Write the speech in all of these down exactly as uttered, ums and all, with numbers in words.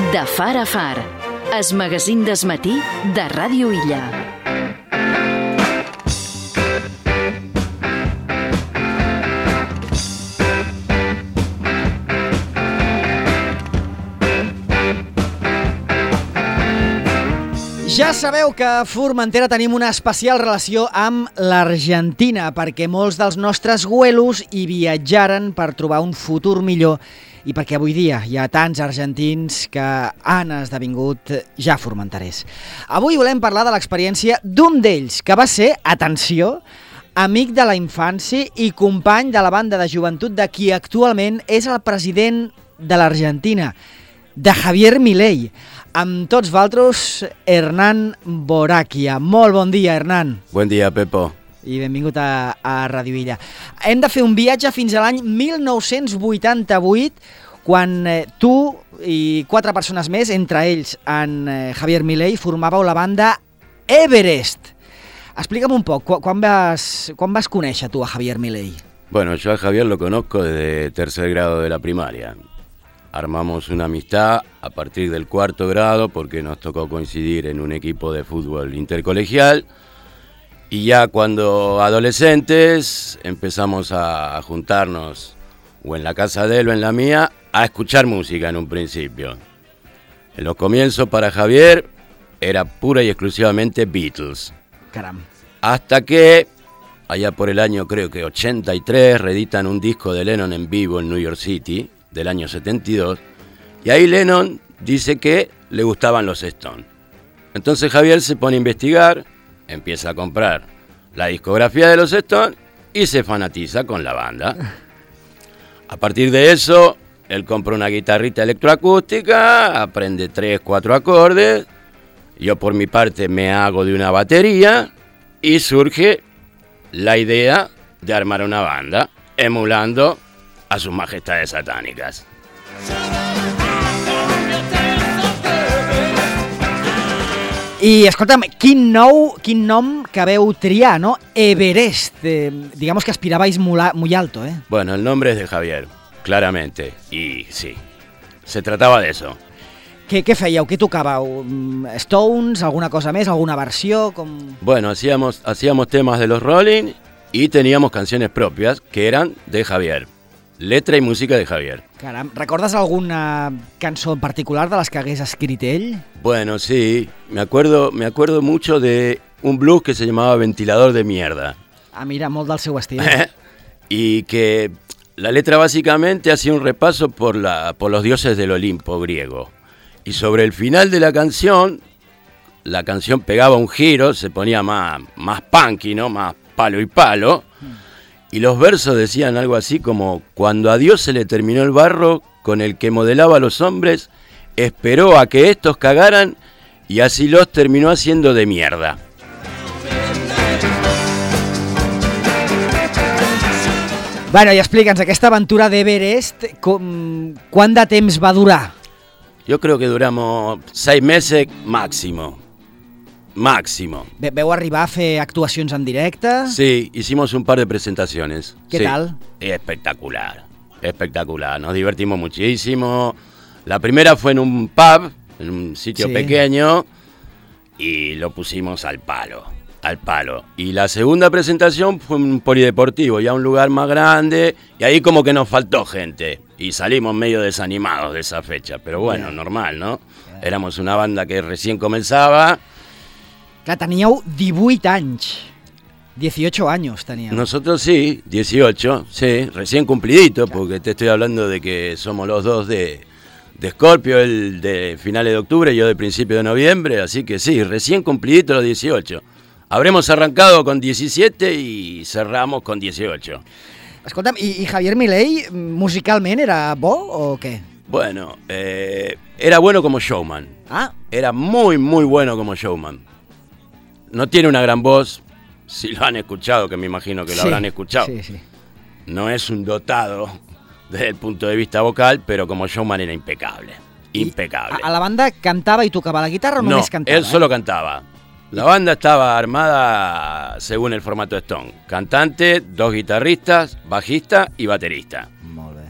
De far a far, es magazín des matí de Ràdio Illa. Ja sabeu que a Formentera tenim una especial relació amb l'Argentina, perquè molts dels nostres güelos hi viatjaren per trobar un futur millor i perquè avui dia hi ha tants argentins que han esdevingut ja formenterers. Avui volem parlar de l'experiència d'un d'ells, que va ser, atenció, amic de la infància i company de la banda de joventut de qui actualment és el president de l'Argentina, de Javier Milei. Amb tots vosaltres, Hernán Boraquia. Molt bon dia, Hernán. Bon dia, Pepo. I benvingut a, a Ràdio Illa. Hem de fer un viatge fins a l'any mil nou-cents vuitanta-vuit, quan eh, tu i quatre persones més, entre ells en eh, Javier Milei, formàveu la banda Everest. Explica'm un poc, quan vas, quan vas conèixer tu a Javier Milei? Bueno, yo a Javier lo conozco desde tercer grado de la primaria. Armamos una amistad a partir del cuarto grado porque nos tocó coincidir en un equipo de fútbol intercolegial y ya cuando adolescentes empezamos a juntarnos o en la casa de él o en la mía a escuchar música en un principio. En los comienzos para Javier era pura y exclusivamente Beatles. Caram. Hasta que allá por el año creo que ochenta y tres reeditan un disco de Lennon en vivo en New York City del año setenta y dos, y ahí Lennon dice que le gustaban los Stones. Entonces Javier se pone a investigar, empieza a comprar la discografía de los Stones y se fanatiza con la banda. A partir de eso, él compra una guitarrita electroacústica, aprende tres, cuatro acordes, yo por mi parte me hago de una batería y surge la idea de armar una banda, emulando a sus majestades satánicas. I, escolta'm, quin, nou, quin nom que veu triar, no? Everest. Eh, digamos que aspirabais muy, muy alto, ¿eh? Bueno, el nombre es de Javier, claramente. Y sí, se trataba de eso. Què, què fèieu? Què tocàveu? Stones? Alguna cosa més? Alguna versió? Com... Bueno, hacíamos, hacíamos temas de los Rolling y teníamos canciones propias que eran de Javier. Letra y música de Javier. Caram, recordes alguna cançó en particular de las que hagués escrit ell? Bueno, sí, me acuerdo, me acuerdo mucho de un blues que se llamaba Ventilador de Mierda. Ah, mira, molt del seu estil. Y que la letra básicamente hacía un repaso por, la, por los dioses del Olimpo griego. Y sobre el final de la canción, la canción pegaba un giro, se ponía más, más punky, ¿no? Más palo y palo. Y los versos decían algo así como: cuando a Dios se le terminó el barro con el que modelaba a los hombres, esperó a que estos cagaran y así los terminó haciendo de mierda. Bueno, i explica'ns, aquesta aventura d'Everest, com, quant de temps va durar? Yo creo que duramos seis meses máximo. Máximo. ¿Veu arribar a fer actuacions en directe? Sí, hicimos un par de presentaciones. ¿Qué sí. tal? Espectacular, espectacular. Nos divertimos muchísimo. La primera fue en un pub, en un sitio sí. pequeño, y lo pusimos al palo, al palo. Y la segunda presentación fue en un polideportivo, ya un lugar más grande, y ahí como que nos faltó gente. Y salimos medio desanimados de esa fecha, pero bueno, yeah. normal, ¿no? Yeah. Éramos una banda que recién comenzaba. Clar, teníeu divuit anys, dieciocho años teníeu. Nosotros sí, dieciocho, sí, recién cumplidito, claro. Porque te estoy hablando de que somos los dos de, de Scorpio, él de finales de octubre, yo de principio de noviembre, así que sí, recién cumplidito los dieciocho. Habremos arrancado con diecisiete y cerramos con dieciocho. Escolta'm, i, i Javier Milei musicalment era bo o què? Bueno, eh, era bueno como showman. Ah. Era muy, muy bueno como showman. No tiene una gran voz, si lo han escuchado, que me imagino que lo sí, habrán escuchado. Sí, sí. No es un dotado desde el punto de vista vocal, pero como showman era impecable. Impecable. A, a la banda cantava i tocava la guitarra o no, només cantava? Él solo cantaba. La banda estaba armada según el formato Stone. Cantante, dos guitarristas, bajista y baterista. Molt bé.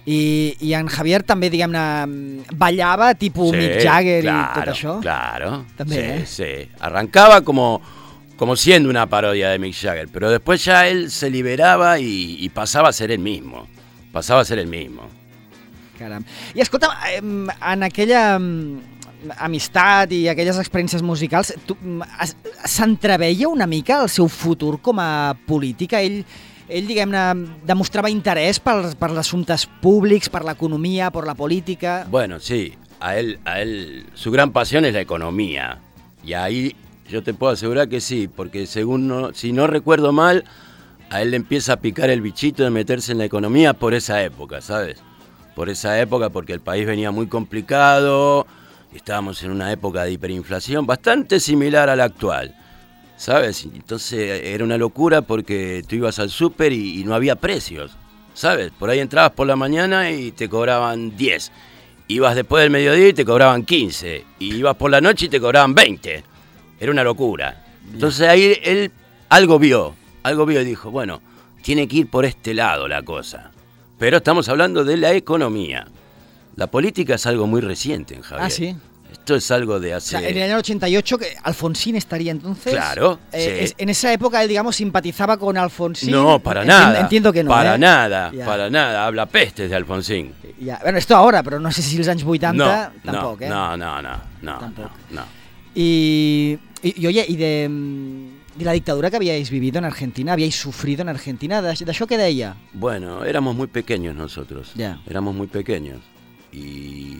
I, i en Javier també, diguem-ne, ballava tipus Sí, Mick Jagger claro, i tot això? Claro, També, sí, ¿eh? sí. Arrancaba como, como siendo una parodia de Mick Jagger, pero después ya él se liberaba y, y pasaba a ser el mismo. Pasaba a ser el mismo. Caram. I escolta, em, en aquella em, amistat i aquelles experiències musicals, tu, em, es- s'entreveia una mica el seu futur com a política? Ell, ell diguem-ne, demostrava interès per, per els assumptes públics, per l'economia, per la política... Bueno, sí, a él, a él, su gran pasión es la economía. Y ahí yo te puedo asegurar que sí, porque según no, si no recuerdo mal, a él le empieza a picar el bichito de meterse en la economía por esa época, ¿sabes? Por esa época, porque el país venía muy complicado, estábamos en una época de hiperinflación bastante similar a la actual, ¿sabes? Entonces era una locura porque tú ibas al súper y, y no había precios, ¿sabes? Por ahí entrabas por la mañana y te cobraban diez, ibas después del mediodía y te cobraban quince, y ibas por la noche y te cobraban veinte, era una locura. Entonces ahí él algo vio, algo vio y dijo, bueno, tiene que ir por este lado la cosa. Pero estamos hablando de la economía. La política es algo muy reciente en Javier. Ah, ¿sí? Esto es algo de O hace... sea, en el año ochenta y ocho, que Alfonsín estaría entonces... Claro, eh, sí. es- en esa época él, digamos, simpatizaba con Alfonsín. No, para Enti- nada. Entiendo que no, Para eh? nada, Ya. para nada. Habla pestes de Alfonsín. Ja. Bueno, esto ahora, però no sé si els anys vuitanta no, tampoc, no, eh? no, no, no, no, Tampoc. no, no. Y, y, y, oye, y de, mm, de la dictadura que habíais vivido en Argentina, habíais sufrido en Argentina, ¿de, de això què deia? Bueno, éramos muy pequeños nosotros. Ya. Éramos muy pequeños. Y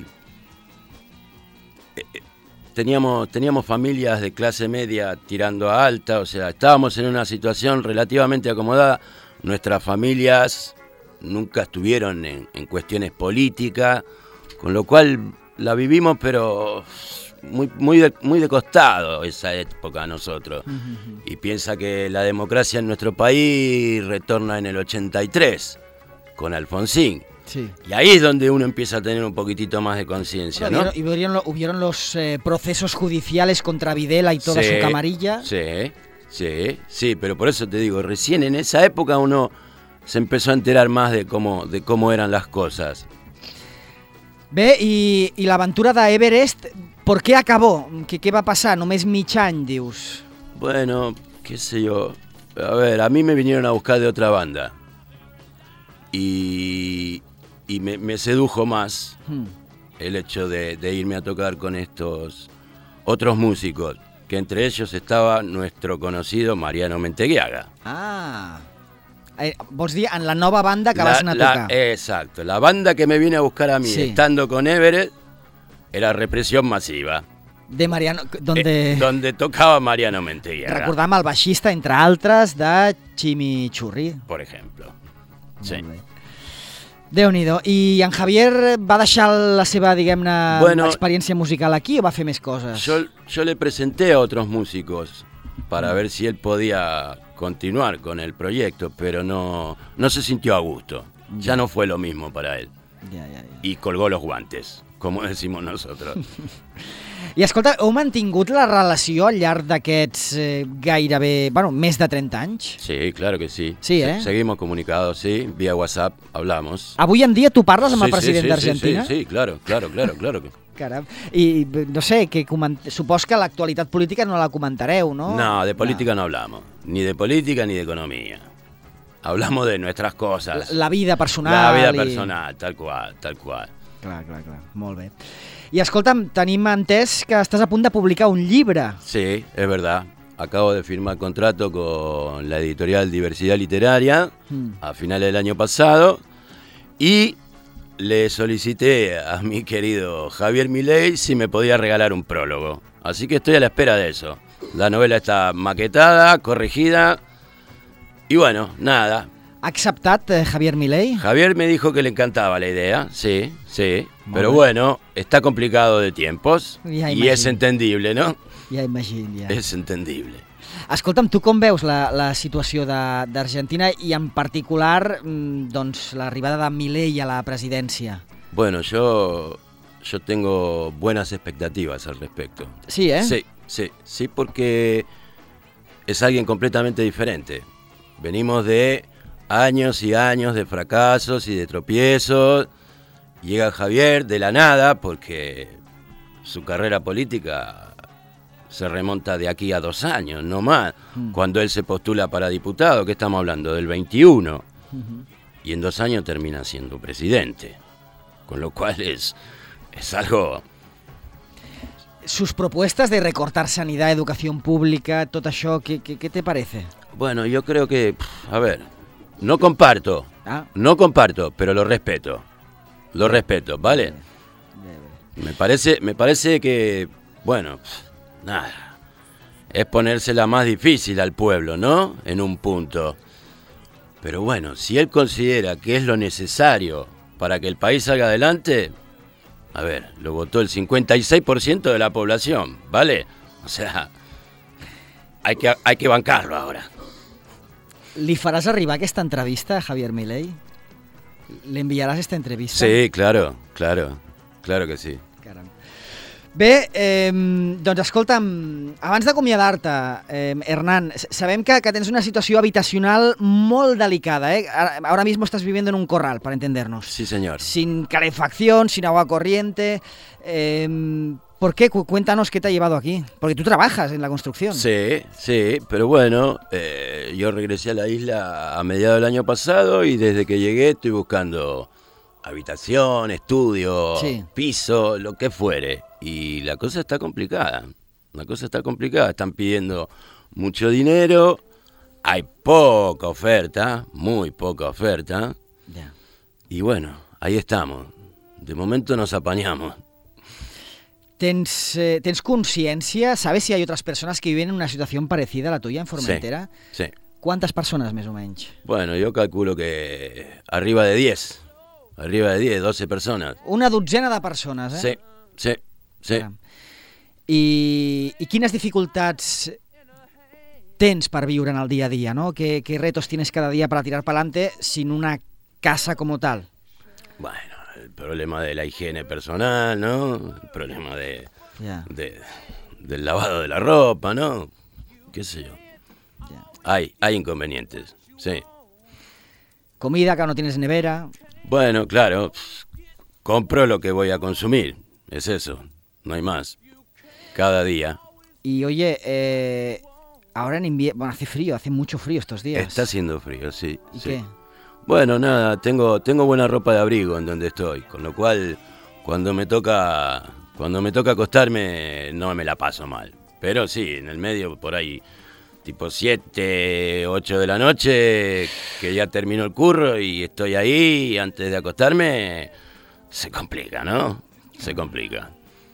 eh, eh, teníamos, teníamos familias de clase media tirando a alta, o sea, estábamos en una situación relativamente acomodada. Nuestras familias nunca estuvieron en, en cuestiones políticas, con lo cual la vivimos, pero muy, muy, de, muy de costado esa época a nosotros. Uh-huh. Y piensa que la democracia en nuestro país retorna en el ochenta y tres, con Alfonsín. Sí. Y ahí es donde uno empieza a tener un poquitito más de conciencia, Bueno, ¿no? y hubieron, lo- hubieron los eh, procesos judiciales contra Videla y toda Sí, su camarilla. Sí, sí, sí, pero por eso te digo, recién en esa época uno se empezó a enterar más de cómo, de cómo eran las cosas. Bé, i, i l'aventura d'Everest, per què acabó? Què, què va passar? Només mig any, dius? Bueno, qué sé yo. A ver, a mí me vinieron a buscar de otra banda. Y, y me, me sedujo más Hmm. el hecho de, de irme a tocar con estos otros músicos, que entre ellos estaba nuestro conocido Mariano Menteguiaga. Ah, eh, vols dir en la nova banda que La- vas anar a la- tocar? exacto, la banda que me viene a buscar a mí, Sí. estando con Everett, era Represión Masiva, De Mariano, donde... eh, donde tocaba Mariano Menteguiaga, Recordam el baixista, entre altres, de Chimichurri. por ejemplo. Sí. Molt bé. Déu-n'hi-do. I en Javier va deixar la seva, diguem-ne, Bueno, experiència musical aquí o va fer més coses? Yo, yo le presenté a otros músicos para ver si él podía continuar con el proyecto, pero no, no se sintió a gusto. Ya no fue lo mismo para él. Ja, ja, ja. Y colgó los guantes, como decimos nosotros. I escolta, heu mantingut la relació al llarg d'aquests eh, gairebé, bueno, més de trenta anys? Sí, claro que sí. Sí, Se- ¿eh? Seguimos comunicados, sí, vía WhatsApp, hablamos. Avui en dia tu parles amb Sí, el president sí, sí, d'Argentina? Sí, sí, sí, claro, claro, claro, claro. que- Caram. I no sé, que coment... supos que l'actualitat política no la comentareu, no? No, de política no hablamos, ni de política ni de economía. Hablamos de nuestras La, cosas. la vida personal. La vida i- personal, tal cual, tal cual. Clar, clar, clar. Molt bé. I escolta'm, tenim entès que estàs a punt de publicar un llibre. Sí, es verdad. Acabo de firmar contrato con la editorial Diversidad Literaria Mm. a finales del año pasado y le solicité a mi querido Javier Milei si me podía regalar un prólogo. Así que estoy a la espera de eso. La novela está maquetada, corregida y bueno, nada. Ha acceptat eh, Javier Milei? Javier me dijo que le encantaba la idea, sí, sí. Molt Pero bé. bueno, está complicado de tiempos Ja y es imagino. entendible, ¿no? Ja imagino, ja. Es entendible. Escolta'm, tu com veus la, la situació de- d'Argentina i en particular mm, doncs, l'arribada de Milei a la presidència? Bueno, yo, yo tengo buenas expectativas al respecto. Sí, eh? Sí, sí, sí, porque es alguien completamente diferente. Venimos de años y años de fracasos y de tropiezos. Llega Javier de la nada, porque su carrera política se remonta de aquí a dos años, no más. Mm. Cuando él se postula para diputado, ¿qué estamos hablando? Del veintiuno. Uh-huh. Y en dos años termina siendo presidente. Con lo cual es, es algo... Sus propuestas de recortar sanidad, educación pública, todo eso, ¿qué, qué, qué te parece? Bueno, yo creo que, a ver, no comparto, ah. no comparto, pero lo respeto. Lo respeto, ¿vale? Me parece, me parece que, bueno, nada, es ponérsela más difícil al pueblo, ¿no? En un punto. Pero bueno, si él considera que es lo necesario para que el país salga adelante, a ver, lo votó el cincuenta y seis por ciento de la población, ¿vale? O sea, hay que, hay que bancarlo ahora. ¿Li faràs arribar aquesta entrevista a Javier Milei? ¿Le enviarás esta entrevista? Sí, claro, claro, claro que sí. Caram. Bé, eh, doncs escolta'm, abans d'acomiadar-te, eh, Hernán, sabem que, que tens una situació habitacional molt delicada, ¿eh? Ahora mismo estás viviendo en un corral, para entendernos. Sí, señor. Sin calefacción, sin agua corriente. Eh, ¿Por qué? Cuéntanos qué te ha llevado aquí. Porque tú trabajas en la construcción. Sí, sí, pero bueno, eh, yo regresé a la isla a mediados del año pasado y desde que llegué estoy buscando habitación, estudio, sí. piso, lo que fuere. Y la cosa está complicada, la cosa está complicada. Están pidiendo mucho dinero, hay poca oferta, muy poca oferta. Yeah. Y bueno, ahí estamos. De momento nos apañamos. ¿Tens, eh, ¿Tens conciencia? ¿Sabes si hay otras personas que viven en una situación parecida a la tuya en Formentera? Sí, sí. ¿Cuántas personas, más o menos? Bueno, yo calculo que arriba de diez. Arriba de diez, doce personas. Una dotzena de persones, eh? Sí, sí, sí. I, i quines dificultats tens per viure en el dia a dia, ¿no? ¿Qué, qué retos tienes cada día para tirar para adelante sin una casa como tal? Bueno, el problema de la higiene personal, ¿no? El problema de, yeah. de del lavado de la ropa, ¿no? ¿Qué sé yo? Yeah. Hay, hay inconvenientes, sí. Comida, que no tienes nevera. Bueno, claro, compro lo que voy a consumir, es eso, no hay más, cada día. Y oye, eh, ahora en invierno, bueno, hace frío, hace mucho frío estos días. Está haciendo frío, sí. ¿Y sí. qué? Bueno, nada, tengo, tengo buena ropa de abrigo en donde estoy, con lo cual cuando me toca, cuando me toca acostarme no me la paso mal. Pero sí, en el medio, por ahí, tipo siete, ocho de la noche, que ya termino el curro y estoy ahí, y antes de acostarme, se complica, ¿no? Se complica.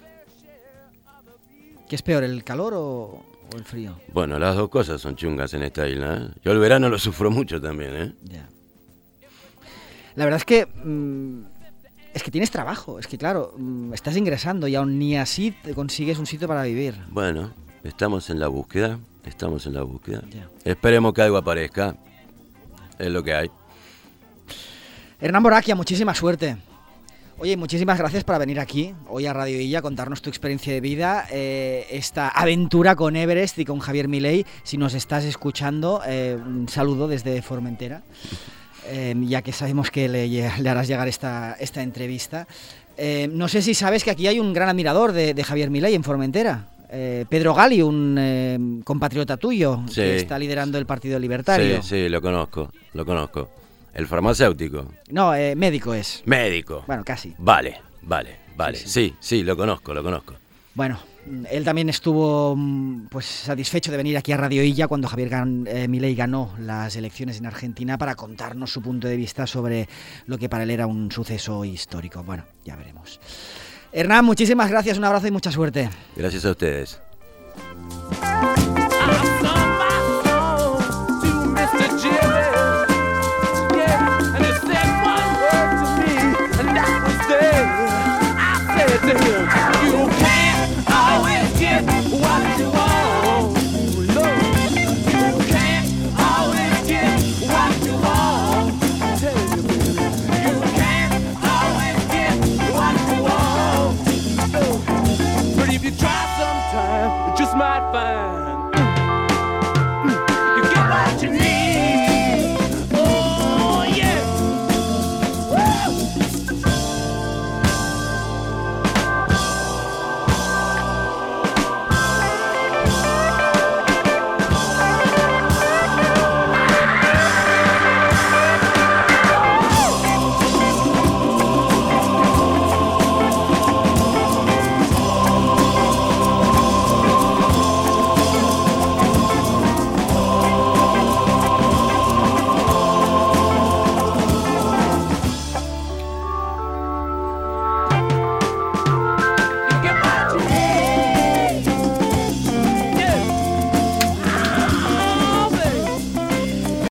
¿Qué es peor, el calor o, o el frío? Bueno, las dos cosas son chungas en esta isla, ¿eh? Yo el verano lo sufro mucho también, ¿eh? Ya. La verdad es que mmm, es que tienes trabajo, es que claro, mmm, estás ingresando y aún ni así te consigues un sitio para vivir. Bueno, estamos en la búsqueda, estamos en la búsqueda. Ya. Esperemos que algo aparezca, es lo que hay. Hernán Boraquia, muchísima suerte. Oye, muchísimas gracias por venir aquí hoy a Radio Illa a contarnos tu experiencia de vida, eh, esta aventura con Everest y con Javier Milei. Si nos estás escuchando, eh, un saludo desde Formentera, eh, ya que sabemos que le, le harás llegar esta, esta entrevista. Eh, no sé si sabes que aquí hay un gran admirador de, de Javier Milei en Formentera. Eh, Pedro Gali, un eh, compatriota tuyo, sí, que está liderando el Partido Libertario. Sí, sí, lo conozco, lo conozco. ¿El farmacéutico? No, eh, médico es. Médico. Bueno, casi. Vale, vale, vale. Sí, sí. sí, sí, lo conozco, lo conozco. Bueno, él también estuvo pues satisfecho de venir aquí a Radio Illa cuando Javier Gan, eh, Milei ganó las elecciones en Argentina para contarnos su punto de vista sobre lo que para él era un suceso histórico. Bueno, ya veremos. Hernán, muchísimas gracias, un abrazo y mucha suerte. Gracias a ustedes.